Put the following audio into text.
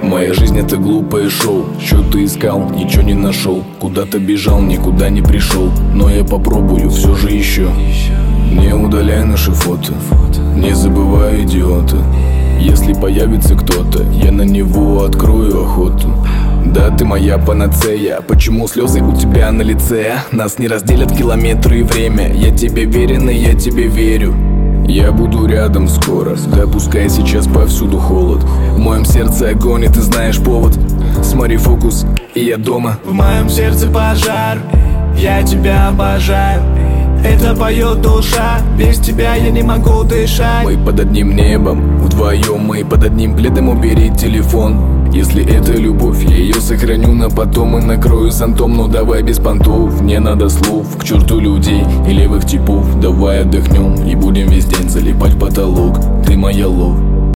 Моя жизнь это глупое шоу. Что ты искал, ничего не нашел. Куда-то бежал, никуда не пришел. Но я попробую все же еще. Не удаляй наши фото, не забывай идиота. Если появится кто-то, я на него открою охоту. Да, ты моя панацея. Почему слезы у тебя на лице? Нас не разделят километры и время. Я тебе верен и я тебе верю. Я буду рядом скоро, да пускай сейчас повсюду холод. В моем сердце огонь, и ты знаешь повод. Смотри фокус, и я дома. В моем сердце пожар, я тебя обожаю. Это поет душа, без тебя я не могу дышать. Мы под одним небом, вдвоем мы под одним пледом. Убери телефон. Если это любовь, я ее сохраню на потом и накрою зонтом. Ну давай без понтов, не надо слов. К черту людей и левых типов. Давай отдохнем и будем весь день залипать в потолок. Ты моя лов.